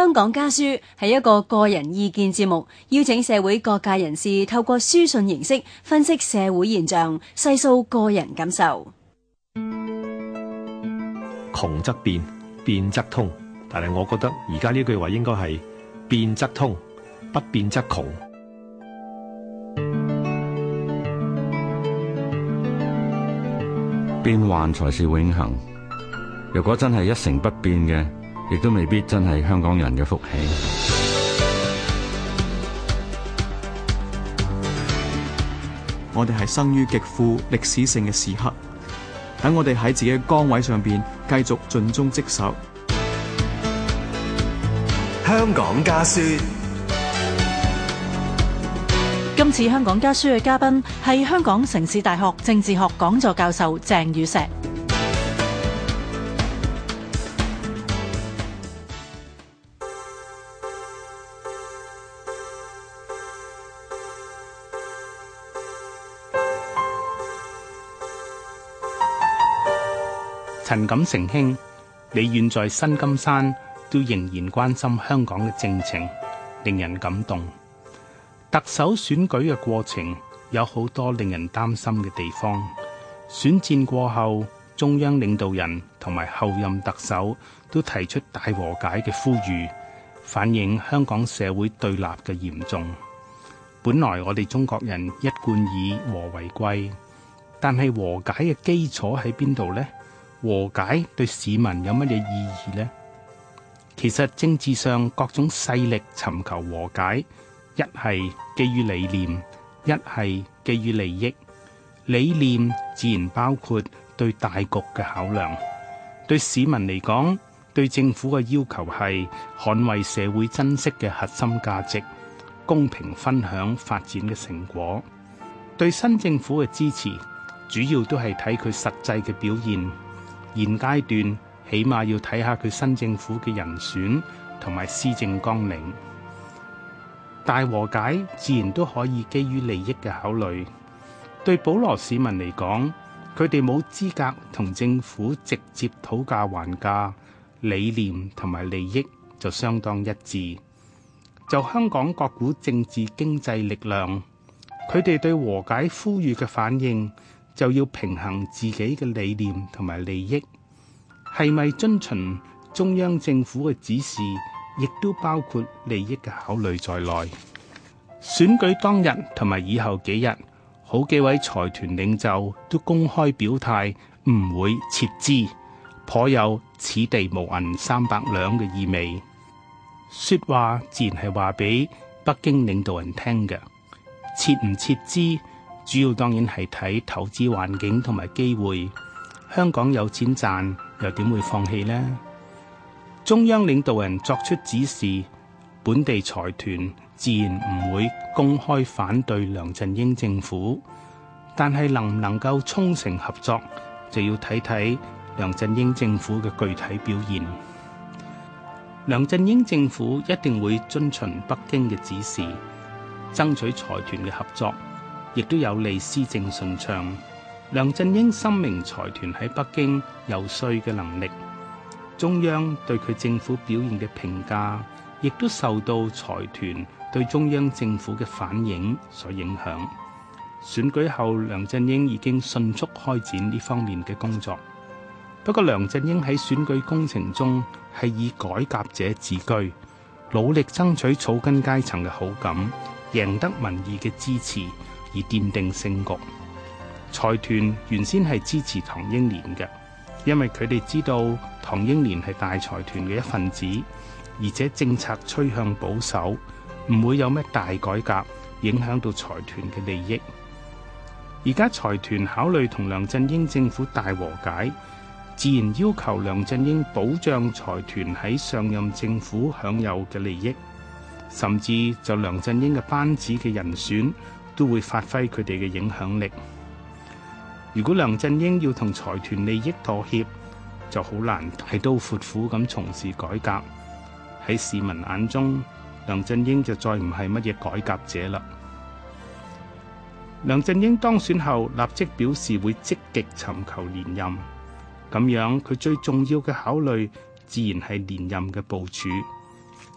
香港家書係一個個人意見節目，邀請社會各界人士透過書信形式分析社會現象，細數個人感受。 窮則變，變則通，但係我覺得而家呢句話應該係變則通，不變則窮。 變幻才是永恆。如果真係一成不變嘅，亦都未必真係香港人嘅福氣。 我哋係生於極富歷史性嘅時刻，等我哋喺自己嘅崗位上邊繼續盡忠職守。 香港家書。 今次香港家書嘅嘉賓係香港城市大學政治學講座教授鄭宇碩。 陳錦成兄，你遠在新金山，都仍然關心香港嘅政情，令人感動。特首選舉嘅過程有好多令人擔心嘅地方。選戰過後，中央領導人同埋後任特首都提出大和解嘅呼籲，反映香港社會對立嘅嚴重。本來我哋中國人一貫以和為貴，但係和解嘅基礎喺邊度呢？和解對市民有乜嘢意義呢？其實政治上各種勢力尋求和解，一係基於理念，一係基於利益。理念自然包括對大局嘅考量，對市民嚟講，對政府嘅要求係捍衛社會珍惜嘅核心價值，公平分享發展嘅成果。對新政府嘅支持，主要都係睇佢實際嘅表現。現階段起碼要睇下佢新政府嘅人選同埋施政綱領。大和解自然都可以基於利益嘅考慮。對普羅市民嚟講，佢哋冇資格同政府直接討價還價，理念同埋利益就相當一致。就香港各股政治經濟力量，佢哋對和解呼籲嘅反應，就要平衡自己嘅理念同埋利益，係咪遵循中央政府嘅指示，亦都包括利益嘅考慮在內。選舉當日同埋以後幾日，好幾位財團領袖都公開表態唔會撤資，頗有此地無銀300兩嘅意味。說話自然係話俾北京領導人聽嘅，撤唔撤資，主要當然係睇投資環境同埋機會。香港有錢賺，又點會放棄呢？中央領導人作出指示，本地財團自然唔會公開反對梁振英政府，但係能唔能夠衷誠合作，就要睇睇梁振英政府嘅具體表現。梁振英政府一定會遵循北京嘅指示，爭取財團嘅合作，亦都有利施政順暢。梁振英深明財團喺北京游說嘅能力，中央對佢政府表現嘅評價，亦都受到財團對中央政府嘅反應所影響。選舉後，梁振英已經迅速開展呢方面嘅工作。不過，梁振英喺選舉工程中係以改革者自居，努力爭取草根階層嘅好感，贏得民意嘅支持，而奠定勝局。財團原先係支持唐英年嘅，因為佢哋知道唐英年係大財團嘅一份子，而且政策趨向保守，唔會有咩大改革影響到財團嘅利益。而家財團考慮同梁振英政府大和解，自然要求梁振英保障財團喺上任政府享有嘅利益，甚至就梁振英嘅班子嘅人選都會發揮佢哋嘅影響力。如果梁振英要同財團利益妥協，就好難大刀闊斧咁從事改革。喺市民眼中，梁振英就再唔係乜嘢改革者啦。梁振英當選後立即表示會積極尋求連任，咁樣佢最重要嘅考慮自然係連任嘅部署。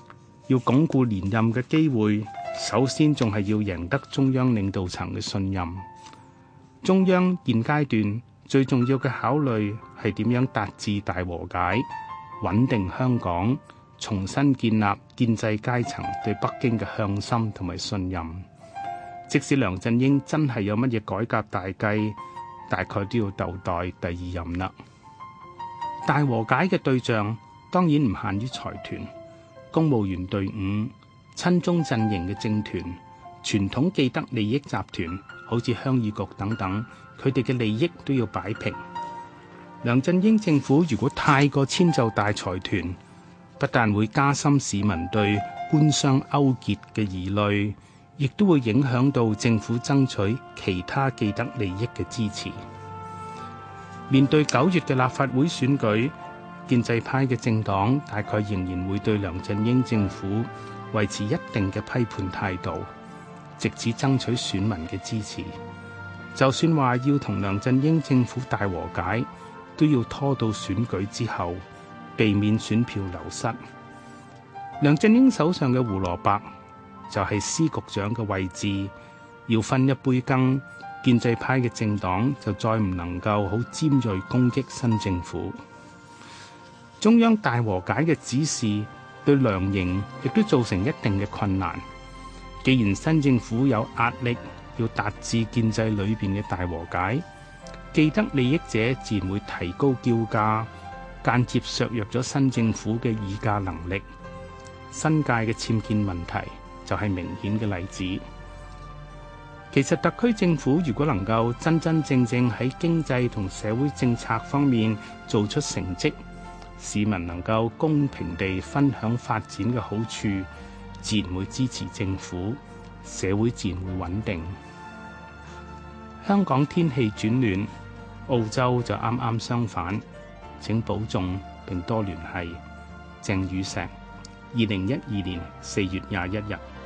要鞏固連任嘅機會，首先仲係要贏得中央領導層嘅信任。中央現階段最重要嘅考慮係點樣達至大和解，穩定香港，重新建立建制階層對北京嘅向心同埋信任。即使梁振英真係有乜嘢改革大計，大概都要逗待第二任啦。大和解嘅對象當然唔限於財團、公務員隊伍、親中陣營嘅政團、傳統既得利益集團，好似鄉議局等等，佢哋嘅利益都要擺平。梁振英政府如果太過遷就大財團，不但會加深市民對官商勾結嘅疑慮，亦都會影響到政府爭取其他既得利益嘅支持。面對9月嘅立法會選舉，建制派嘅政黨大概仍然會對梁振英政府維持一定嘅批判態度，藉此爭取選民嘅支持。就算話要同梁振英政府大和解，都要拖到選舉之後，避免選票流失。梁振英手上嘅胡蘿蔔就係司局長嘅位置，要分一杯羹，建制派嘅政黨就再唔能夠好尖銳攻擊新政府。中央大和解嘅指示對梁營亦都造成一定嘅困難。既然新政府有壓力要達至建制裏邊嘅大和解，既得利益者自然會提高叫價，間接削弱咗新政府嘅議價能力。新界嘅僭建問題就係明顯嘅例子。其實特區政府如果能夠真真正正喺經濟同社會政策方面做出成績，市民能夠公平地分享發展嘅好處，自然會支持政府，社會自然會穩定。香港天氣轉暖，澳洲就啱啱相反，請保重並多聯繫。鄭宇碩，2012年4月21日。